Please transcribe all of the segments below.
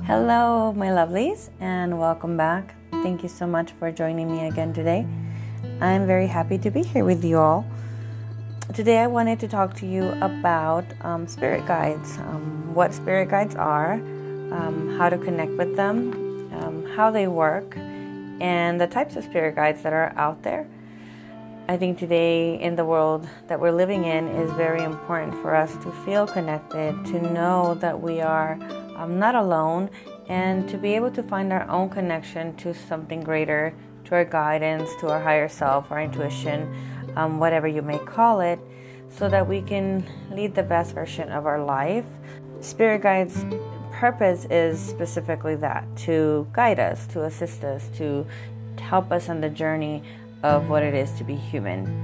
Hello, my lovelies, and welcome back. Thank you so much for joining me again today. I'm very happy to be here with you all. Today, I wanted to talk to you about spirit guides, what spirit guides are, how to connect with them, how they work, and the types of spirit guides that are out there. I think today in the world that we're living in is very important for us to feel connected, to know that we are not alone, and to be able to find our own connection to something greater, to our guidance, to our higher self, our intuition, whatever you may call it, so that we can lead the best version of our life. Spirit guides' purpose is specifically that, to guide us, to assist us, to help us on the journey of what it is to be human.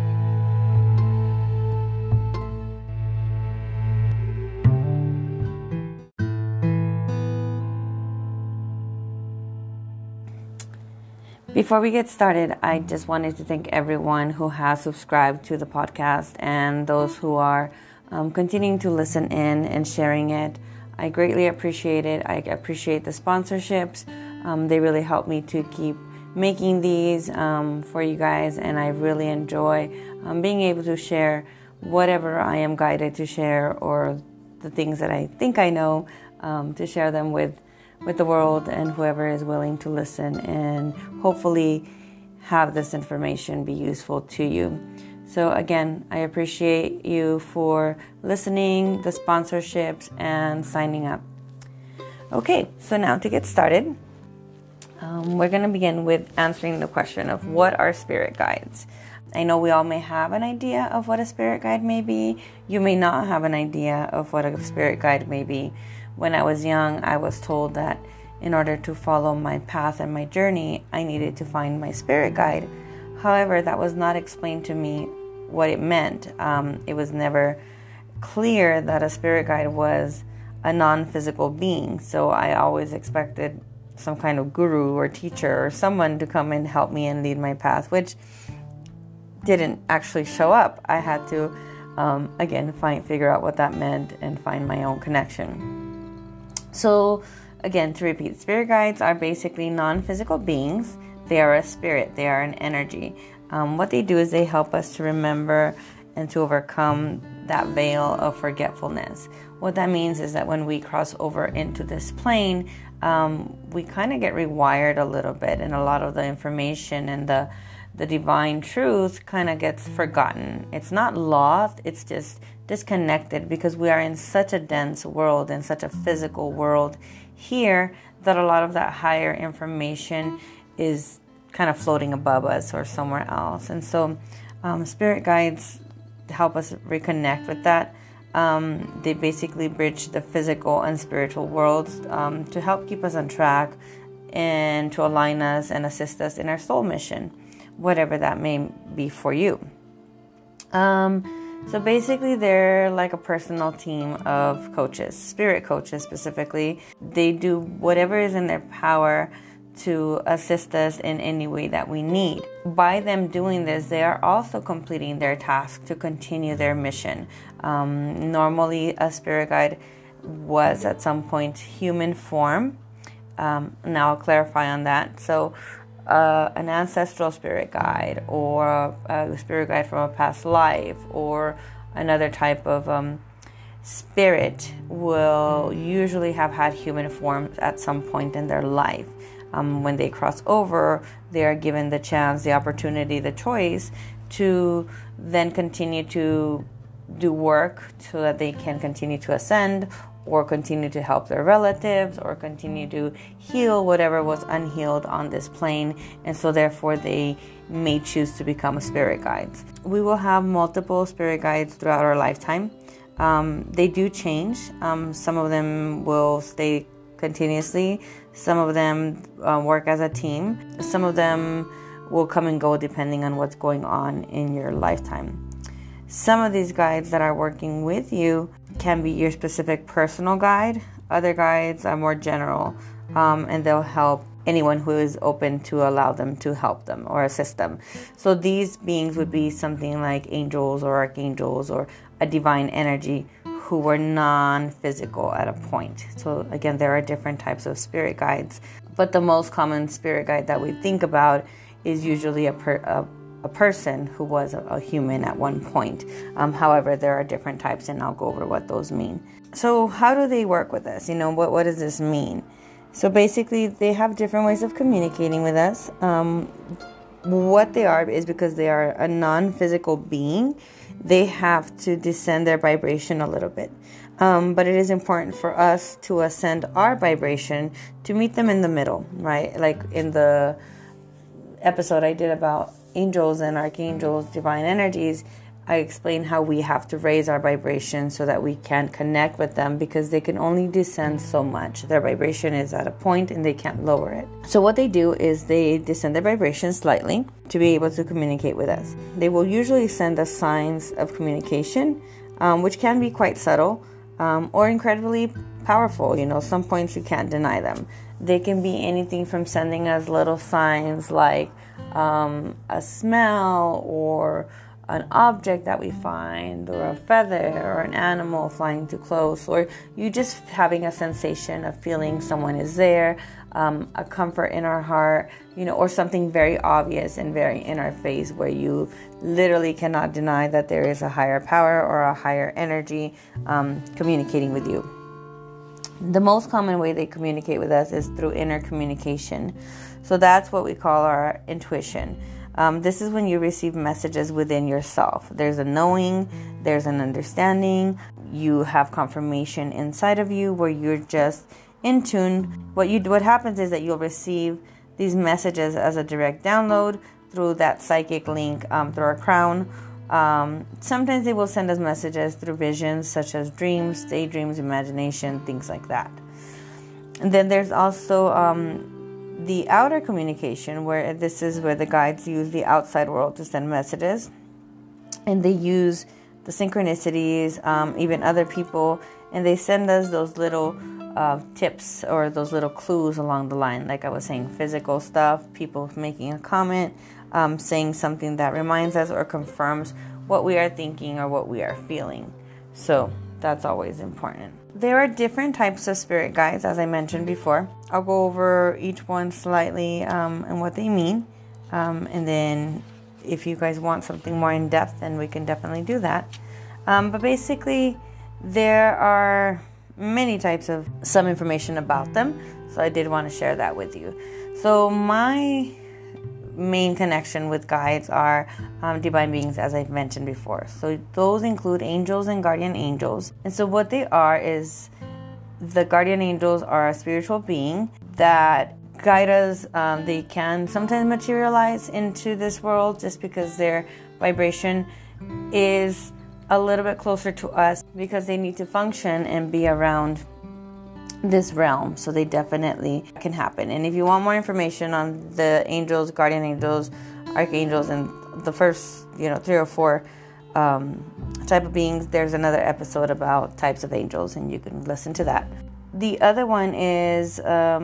Before we get started, I just wanted to thank everyone who has subscribed to the podcast and those who are continuing to listen in and sharing it. I greatly appreciate it. I appreciate the sponsorships. They really help me to keep making these for you guys, and I really enjoy being able to share whatever I am guided to share, or the things that I think I know, to share them with the world and whoever is willing to listen, and hopefully have this information be useful to you. So again, I appreciate you for listening, the sponsorships, and signing up. Okay, so now to get started, we're going to begin with answering the question of what are spirit guides. I know we all may have an idea of what a spirit guide may be. You may not have an idea of what a spirit guide may be. When I was young, I was told that in order to follow my path and my journey, I needed to find my spirit guide. However, that was not explained to me what it meant. It was never clear that a spirit guide was a non-physical being. So I always expected some kind of guru or teacher or someone to come and help me and lead my path, which didn't actually show up. I had to, again, figure out what that meant and find my own connection. So, again, to repeat, spirit guides are basically non-physical beings. They are a spirit. They are an energy. What they do is they help us to remember and to overcome that veil of forgetfulness. What that means is that when we cross over into this plane, we kind of get rewired a little bit, and a lot of the information and the divine truth kind of gets forgotten. It's not lost, it's just disconnected, because we are in such a dense world and such a physical world here that a lot of that higher information is kind of floating above us or somewhere else. And so spirit guides help us reconnect with that. They basically bridge the physical and spiritual worlds to help keep us on track and to align us and assist us in our soul mission, whatever that may be for you. So basically, they're like a personal team of coaches, spirit coaches specifically. They do whatever is in their power to assist us in any way that we need. By them doing this, they are also completing their task to continue their mission. Normally, a spirit guide was at some point human form. Now I'll clarify on that. So an ancestral spirit guide, or a spirit guide from a past life, or another type of spirit will usually have had human form at some point in their life. When they cross over, they are given the chance, the opportunity, the choice to then continue to do work so that they can continue to ascend, or continue to help their relatives, or continue to heal whatever was unhealed on this plane. And so therefore they may choose to become a spirit guides. We will have multiple spirit guides throughout our lifetime. They do change. Some of them will stay continuously. Some of them work as a team. Some of them will come and go depending on what's going on in your lifetime. Some of these guides that are working with you can be your specific personal guide. Other guides are more general, and they'll help anyone who is open to allow them to help them or assist them. So these beings would be something like angels or archangels or a divine energy who were non-physical at a point. So again, there are different types of spirit guides, but the most common spirit guide that we think about is usually a person who was a human at one point. However, there are different types, and I'll go over what those mean. So how do they work with us? What does this mean? So basically, they have different ways of communicating with us. What they are is, because they are a non-physical being, they have to descend their vibration a little bit. But it is important for us to ascend our vibration to meet them in the middle, right? Like in the episode I did about angels and archangels, divine energies, I explained how we have to raise our vibration so that we can connect with them, because they can only descend so much. Their vibration is at a point and they can't lower it. So what they do is they descend their vibration slightly to be able to communicate with us. They will usually send us signs of communication, which can be quite subtle or incredibly powerful. Some points you can't deny them. They can be anything from sending us little signs like a smell, or an object that we find, or a feather, or an animal flying too close, or you just having a sensation of feeling someone is there, a comfort in our heart, or something very obvious and very in our face, where you literally cannot deny that there is a higher power or a higher energy communicating with you. The most common way they communicate with us is through inner communication. So that's what we call our intuition. This is when you receive messages within yourself. There's a knowing, there's an understanding, you have confirmation inside of you where you're just in tune. What happens is that you'll receive these messages as a direct download through that psychic link through our crown. Sometimes they will send us messages through visions, such as dreams, daydreams, imagination, things like that. And then there's also the outer communication, where this is where the guides use the outside world to send messages, and they use the synchronicities, even other people, and they send us those little tips or those little clues along the line. Like I was saying, physical stuff, people making a comment, saying something that reminds us or confirms what we are thinking or what we are feeling. So that's always important. There are different types of spirit guides, as I mentioned before. I'll go over each one slightly and what they mean. And then if you guys want something more in depth, then we can definitely do that. But basically, there are many types of some information about them. So I did want to share that with you. So my main connection with guides are divine beings, as I've mentioned before. So those include angels and guardian angels. And so what they are is, the guardian angels are a spiritual being that guide us. They can sometimes materialize into this world just because their vibration is a little bit closer to us, because they need to function and be around this realm. So they definitely can happen. And if you want more information on the angels, guardian angels, archangels, and the first 3 or 4 type of beings, there's another episode about types of angels, and you can listen to that. The other one is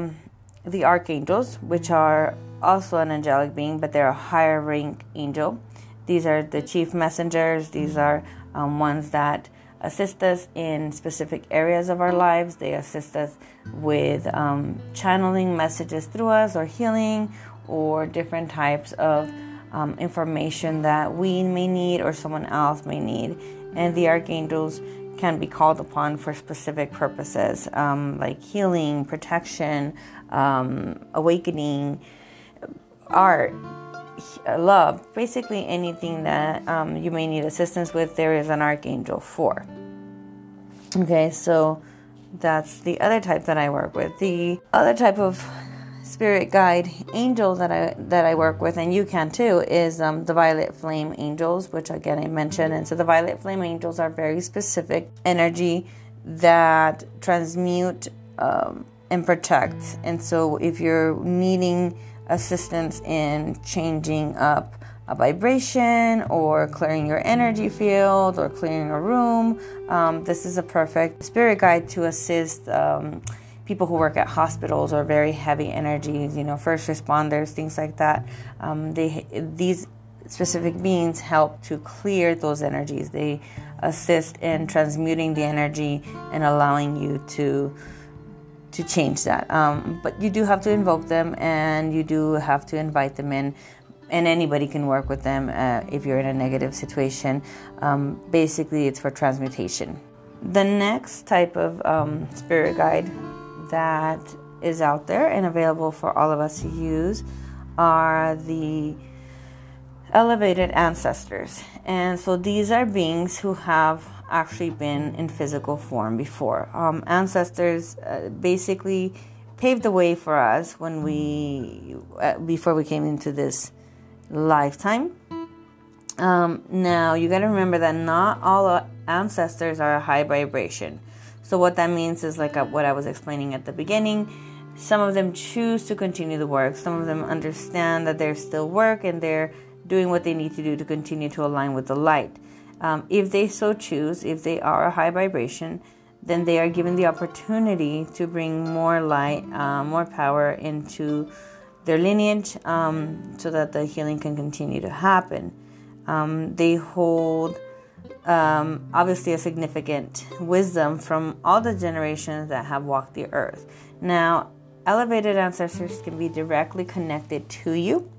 the archangels, which are also an angelic being, but they're a higher rank angel. These are the chief messengers. These are ones that assist us in specific areas of our lives. They assist us with channeling messages through us, or healing, or different types of information that we may need or someone else may need. And the archangels can be called upon for specific purposes, like healing, protection, awakening, art, love, basically anything that you may need assistance with, there is an archangel for. Okay, so that's the other type that I work with. The other type of spirit guide angel that I work with, and you can too, is the violet flame angels, which again I mentioned. And so the violet flame angels are very specific energy that transmute and protect. And so if you're needing assistance in changing up a vibration, or clearing your energy field, or clearing a room, this is a perfect spirit guide to assist people who work at hospitals or very heavy energies, first responders, things like that. These specific beings help to clear those energies. They assist in transmuting the energy and allowing you to change that. But you do have to invoke them, and you do have to invite them in, and anybody can work with them if you're in a negative situation. Basically, it's for transmutation. The next type of spirit guide that is out there and available for all of us to use are the elevated ancestors. And so these are beings who have actually been in physical form before. Ancestors basically paved the way for us when before we came into this lifetime. Now you got to remember that not all ancestors are a high vibration. So what that means is like what I was explaining at the beginning. Some of them choose to continue the work. Some of them understand that there's still work and they're doing what they need to do to continue to align with the light. If they so choose, if they are a high vibration, then they are given the opportunity to bring more light, more power into their lineage, so that the healing can continue to happen. They hold obviously a significant wisdom from all the generations that have walked the earth. Now, elevated ancestors can be directly connected to you.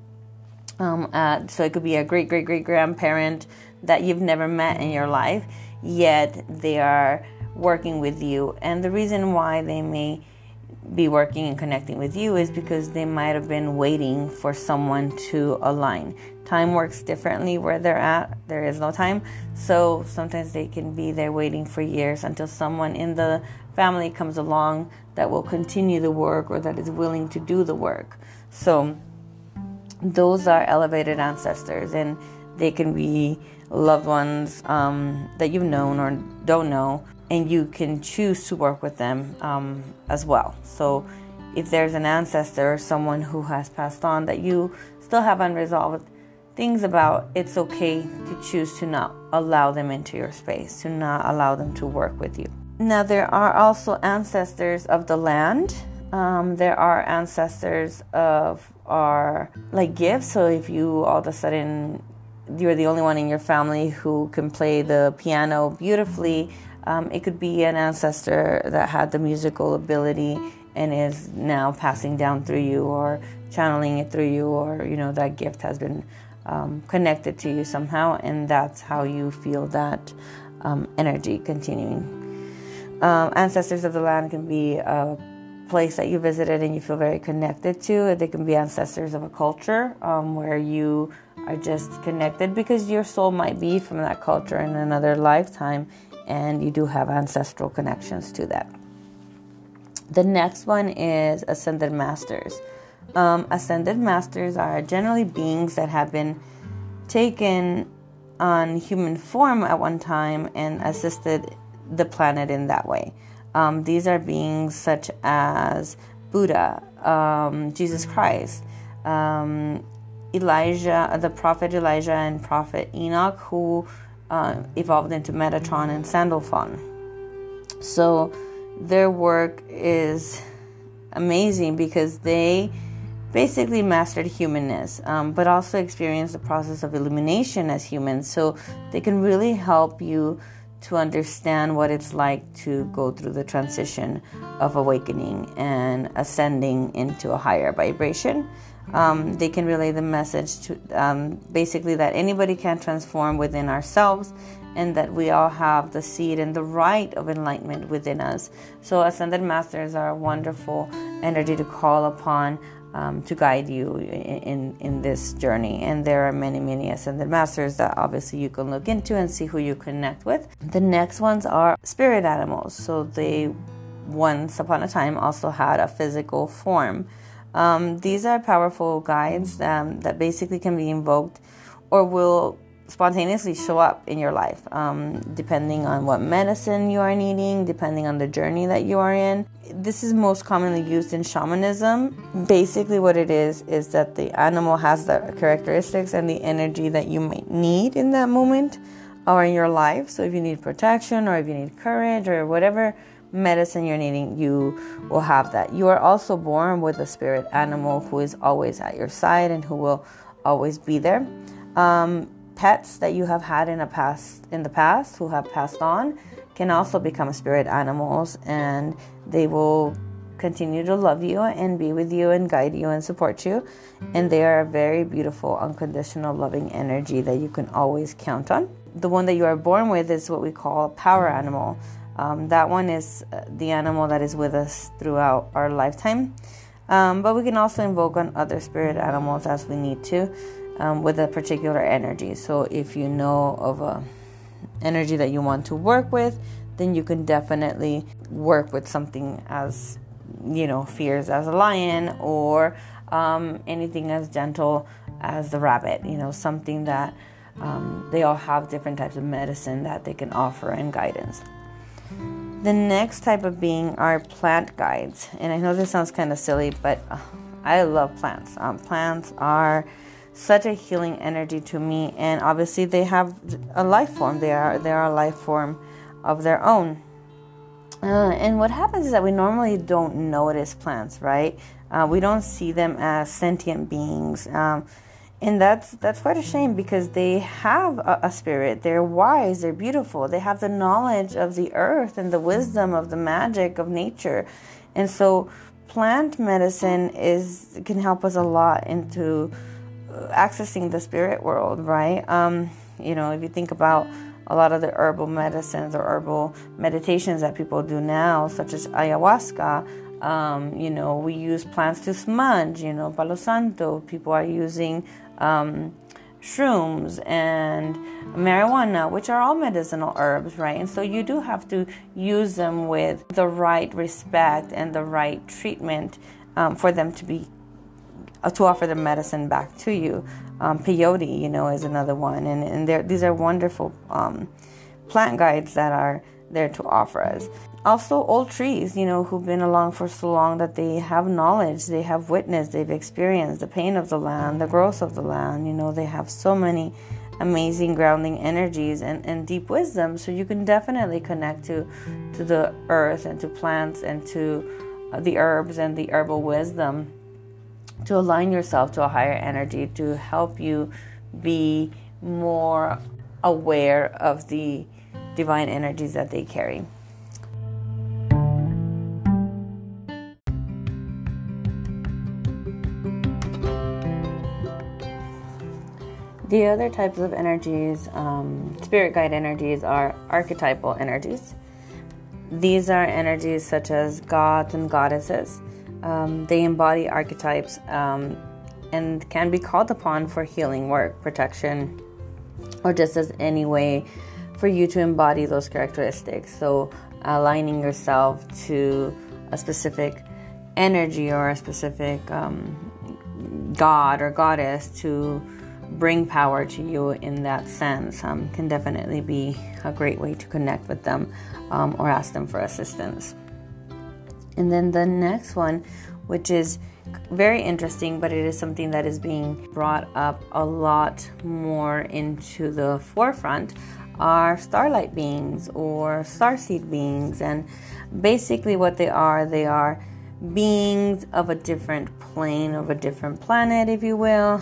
So it could be a great-great-great-grandparent that you've never met in your life, yet they are working with you. And the reason why they may be working and connecting with you is because they might have been waiting for someone to align. Time works differently where they're at. There is no time. So sometimes they can be there waiting for years until someone in the family comes along that will continue the work or that is willing to do the work. So those are elevated ancestors, and they can be loved ones that you've known or don't know, and you can choose to work with them as well. So if there's an ancestor or someone who has passed on that you still have unresolved things about, it's okay to choose to not allow them into your space, to not allow them to work with you. Now, there are also ancestors of the land. There are ancestors of our gifts. So if you all of a sudden you're the only one in your family who can play the piano beautifully, it could be an ancestor that had the musical ability and is now passing down through you or channeling it through you, or that gift has been connected to you somehow, and that's how you feel that energy continuing. Ancestors of the land can be a place that you visited and you feel very connected to. They can be ancestors of a culture where you are just connected because your soul might be from that culture in another lifetime, and you do have ancestral connections to that. The next one is Ascended Masters. Ascended Masters are generally beings that have been taken on human form at one time and assisted the planet in that way. These are beings such as Buddha, Jesus Christ, Elijah, the Prophet Elijah and Prophet Enoch, who evolved into Metatron and Sandalphon. So their work is amazing because they basically mastered humanness, but also experienced the process of illumination as humans. So they can really help you to understand what it's like to go through the transition of awakening and ascending into a higher vibration. They can relay the message to basically that anybody can transform within ourselves, and that we all have the seed and the right of enlightenment within us. So Ascended Masters are a wonderful energy to call upon to guide you in this journey. And there are many Ascended Masters that obviously you can look into and see who you connect with. The next ones are spirit animals. So they once upon a time also had a physical form. These are powerful guides that basically can be invoked or will spontaneously show up in your life, depending on what medicine you are needing, depending on the journey that you are in. This is most commonly used in shamanism. Basically what it is that the animal has the characteristics and the energy that you might need in that moment or in your life. So if you need protection or if you need courage or whatever medicine you're needing, you will have that. You are also born with a spirit animal who is always at your side and who will always be there. Pets that you have had in the past who have passed on can also become spirit animals, and they will continue to love you and be with you and guide you and support you. And they are a very beautiful, unconditional, loving energy that you can always count on. The one that you are born with is what we call a power animal. That one is the animal that is with us throughout our lifetime. But we can also invoke on other spirit animals as we need to, with a particular energy. So if you know of a energy that you want to work with, then you can definitely work with something as, fierce as a lion, or anything as gentle as the rabbit, something that they all have different types of medicine that they can offer and guidance. The next type of being are plant guides. And I know this sounds kind of silly, but I love plants. Plants are such a healing energy to me, and obviously they have a life form. They are a life form of their own. And what happens is that we normally don't notice plants, right? We don't see them as sentient beings. And that's quite a shame, because they have a spirit. They're wise, they're beautiful. They have the knowledge of the earth and the wisdom of the magic of nature. And so plant medicine can help us a lot into accessing the spirit world, right? If you think about a lot of the herbal medicines or herbal meditations that people do now, such as ayahuasca, we use plants to smudge, Palo Santo. People are using shrooms and marijuana, which are all medicinal herbs, right? And so you do have to use them with the right respect and the right treatment for them to offer the medicine back to you. Peyote, is another one. And these are wonderful plant guides that are there to offer us. Also, old trees, who've been along for so long that they have knowledge, they have witnessed, they've experienced the pain of the land, the growth of the land. They have so many amazing grounding energies and deep wisdom. So you can definitely connect to the earth and to plants and to the herbs and the herbal wisdom to align yourself to a higher energy, to help you be more aware of the divine energies that they carry. The other types of energies, spirit guide energies, are archetypal energies. These are energies such as gods and goddesses. They embody archetypes and can be called upon for healing work, protection, or just as any way for you to embody those characteristics. So aligning yourself to a specific energy or a specific god or goddess to bring power to you in that sense can definitely be a great way to connect with them or ask them for assistance. And then the next one, which is very interesting, but it is something that is being brought up a lot more into the forefront, are starlight beings or starseed beings. And basically what they are beings of a different plane, of a different planet, if you will.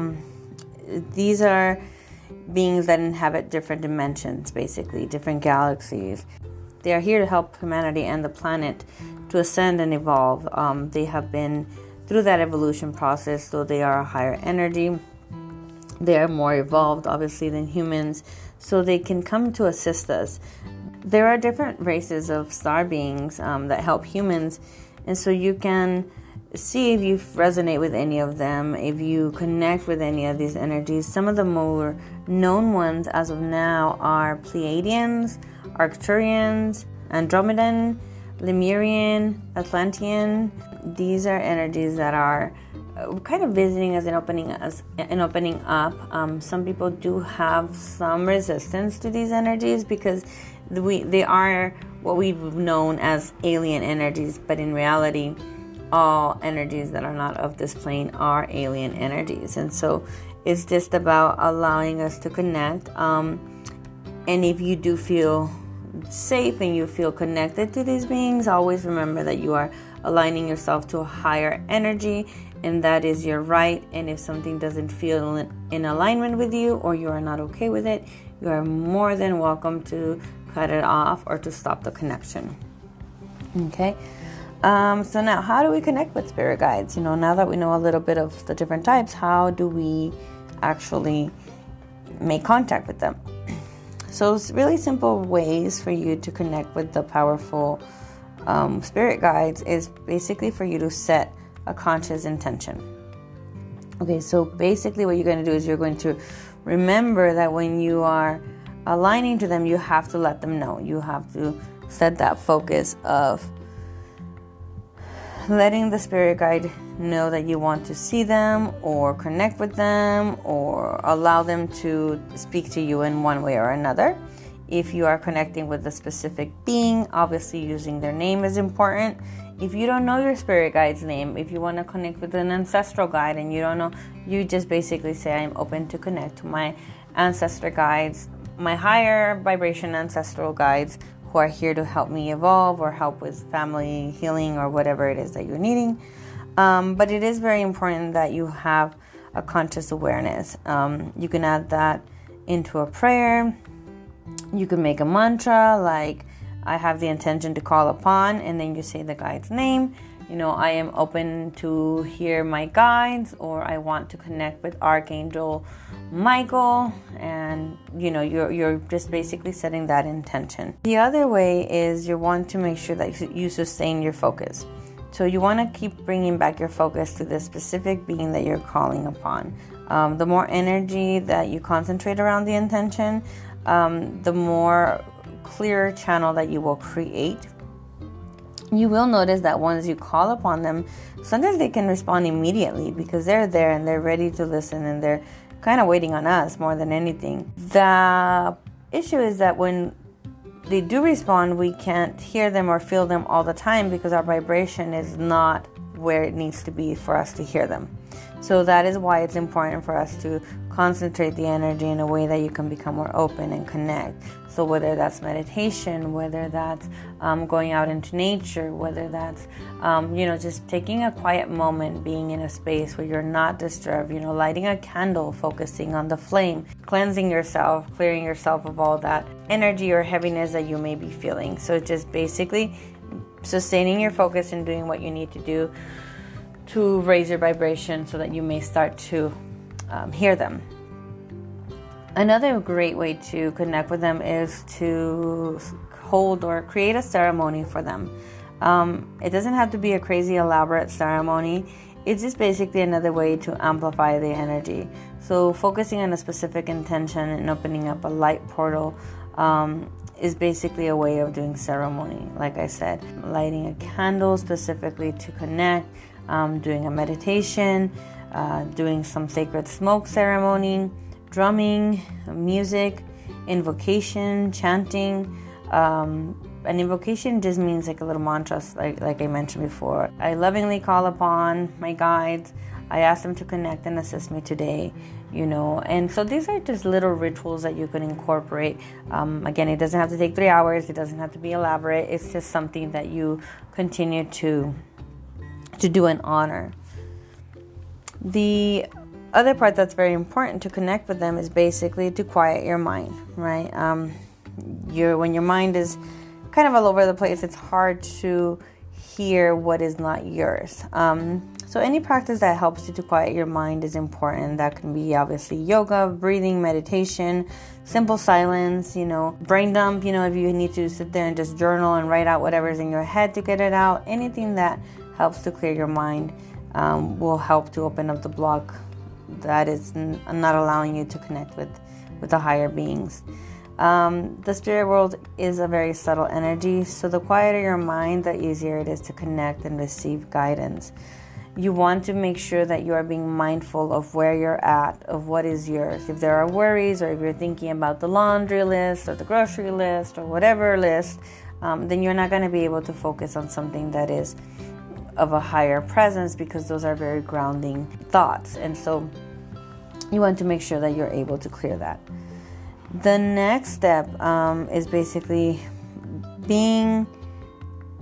These are beings that inhabit different dimensions, basically, different galaxies. They are here to help humanity and the planet to ascend and evolve. They have been through that evolution process, so they are a higher energy. They are more evolved, obviously, than humans, so they can come to assist us. There are different races of star beings that help humans, and so you can see if you resonate with any of them, if you connect with any of these energies. Some of the more known ones as of now are Pleiadians, Arcturians, Andromedan, Lemurian, Atlantean. These are energies that are kind of visiting us and opening up. Some people do have some resistance to these energies because they are what we've known as alien energies, but in reality, all energies that are not of this plane are alien energies. And so it's just about allowing us to connect. And if you do feel safe and you feel connected to these beings, always remember that you are aligning yourself to a higher energy, and that is your right. And if something doesn't feel in alignment with you, or you are not okay with it, you are more than welcome to cut it off or to stop the connection. Okay. So now, how do we connect with spirit guides? Now that we know a little bit of the different types, how do we actually make contact with them? So it's really simple ways for you to connect with the powerful spirit guides is basically for you to set a conscious intention. Okay, so basically what you're going to do is you're going to remember that when you are aligning to them, you have to let them know. You have to set that focus of letting the spirit guide know that you want to see them or connect with them or allow them to speak to you in one way or another. If you are connecting with a specific being, obviously using their name is important. If you don't know your spirit guide's name, if you want to connect with an ancestral guide and you don't know, you just basically say, I'm open to connect to my ancestor guides, my higher vibration ancestral guides who are here to help me evolve or help with family healing or whatever it is that you're needing. But it is very important that you have a conscious awareness. You can add that into a prayer. You can make a mantra like, I have the intention to call upon, and then you say the guide's name. I am open to hear my guides, or I want to connect with Archangel Michael, and you're just basically setting that intention. The other way is you want to make sure that you sustain your focus. So you want to keep bringing back your focus to the specific being that you're calling upon. The more energy that you concentrate around the intention, the more clear channel that you will create. You will notice that once you call upon them, sometimes they can respond immediately because they're there and they're ready to listen and they're kind of waiting on us more than anything. The issue is that when they do respond, we can't hear them or feel them all the time because our vibration is not where it needs to be for us to hear them. So that is why it's important for us to concentrate the energy in a way that you can become more open and connect. So whether that's meditation, whether that's going out into nature, whether that's, just taking a quiet moment, being in a space where you're not disturbed, lighting a candle, focusing on the flame, cleansing yourself, clearing yourself of all that energy or heaviness that you may be feeling. So just basically sustaining your focus and doing what you need to do to raise your vibration so that you may start to hear them. Another great way to connect with them is to hold or create a ceremony for them. It doesn't have to be a crazy elaborate ceremony. It's just basically another way to amplify the energy. So focusing on a specific intention and opening up a light portal is basically a way of doing ceremony. Like I said, lighting a candle specifically to connect, doing a meditation, doing some sacred smoke ceremony, drumming, music, invocation, chanting. An invocation just means like a little mantra, like I mentioned before. I lovingly call upon my guides. I ask them to connect and assist me today, And so these are just little rituals that you can incorporate. Again, it doesn't have to take 3 hours. It doesn't have to be elaborate. It's just something that you continue to do and honor. The other part that's very important to connect with them is basically to quiet your mind, right? When your mind is kind of all over the place, it's hard to hear what is not yours. So any practice that helps you to quiet your mind is important. That can be obviously yoga, breathing, meditation, simple silence, brain dump, if you need to sit there and just journal and write out whatever's in your head to get it out. Anything that helps to clear your mind will help to open up the block that is not allowing you to connect with the higher beings. The spirit world is a very subtle energy, so the quieter your mind, the easier it is to connect and receive guidance. You want to make sure that you are being mindful of where you're at, of what is yours. If there are worries, or if you're thinking about the laundry list or the grocery list or whatever list, then you're not going to be able to focus on something that is of a higher presence, because those are very grounding thoughts. And so you want to make sure that you're able to clear that. The next step is basically being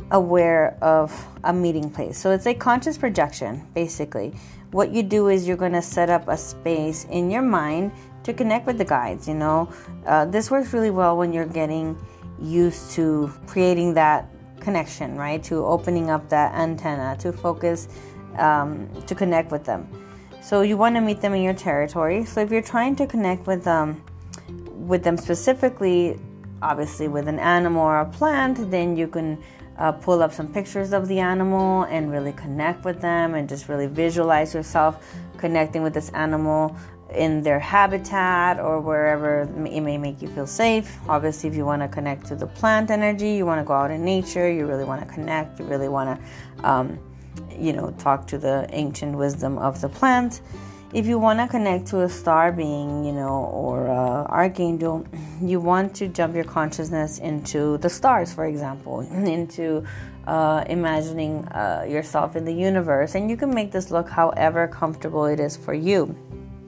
aware of a meeting place. So it's a conscious projection, basically. What you do is you're going to set up a space in your mind to connect with the guides. This works really well when you're getting used to creating that connection, right? To opening up that antenna, to focus, to connect with them. So you want to meet them in your territory. So if you're trying to connect with them specifically, obviously with an animal or a plant, then you can pull up some pictures of the animal and really connect with them and just really visualize yourself connecting with this animal in their habitat or wherever it may make you feel safe. Obviously, if you want to connect to the plant energy, you want to go out in nature, you really want to connect, you really want to talk to the ancient wisdom of the plant. If you want to connect to a star being, or archangel, you want to jump your consciousness into the stars, for example, into imagining yourself in the universe. And you can make this look however comfortable it is for you.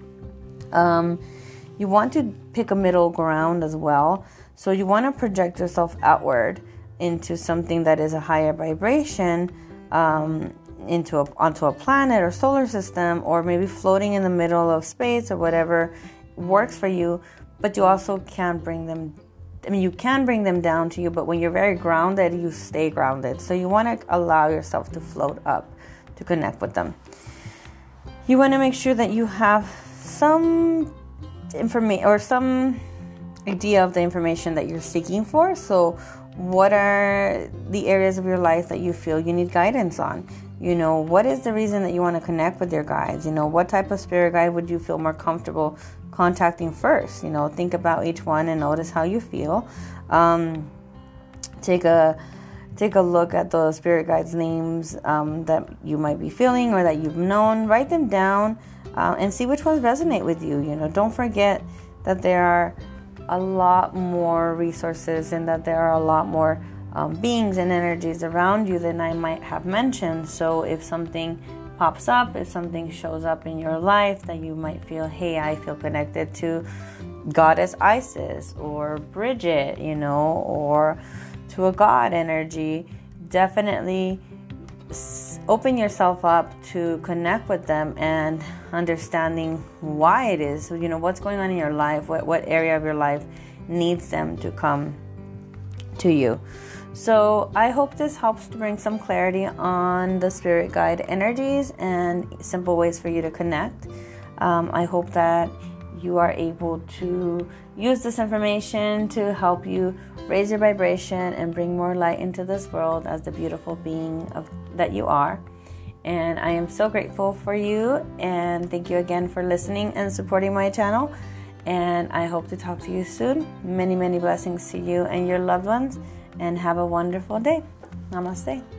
You want to pick a middle ground as well. So you want to project yourself outward into something that is a higher vibration, onto a planet or solar system, or maybe floating in the middle of space or whatever works for you. But you also can't bring them. You can bring them down to you, but when you're very grounded, you stay grounded. So you want to allow yourself to float up to connect with them. You want to make sure that you have some information or some idea of the information that you're seeking for. So what are the areas of your life that you feel you need guidance on? What is the reason that you want to connect with your guides? What type of spirit guide would you feel more comfortable contacting first? Think about each one and notice how you feel. Take a look at the spirit guides' names that you might be feeling or that you've known. Write them down and see which ones resonate with you. Don't forget that there are a lot more resources and that there are a lot more beings and energies around you than I might have mentioned. So if something pops up, if something shows up in your life that you might feel, hey, I feel connected to Goddess Isis or Bridget, or to a God energy, definitely open yourself up to connect with them and understanding why it is. What's going on in your life, what area of your life needs them to come to you. So I hope this helps to bring some clarity on the spirit guide energies and simple ways for you to connect. I hope that you are able to use this information to help you raise your vibration and bring more light into this world as the beautiful being that you are. And I am so grateful for you, and thank you again for listening and supporting my channel. And I hope to talk to you soon. Many, many blessings to you and your loved ones, and have a wonderful day. Namaste.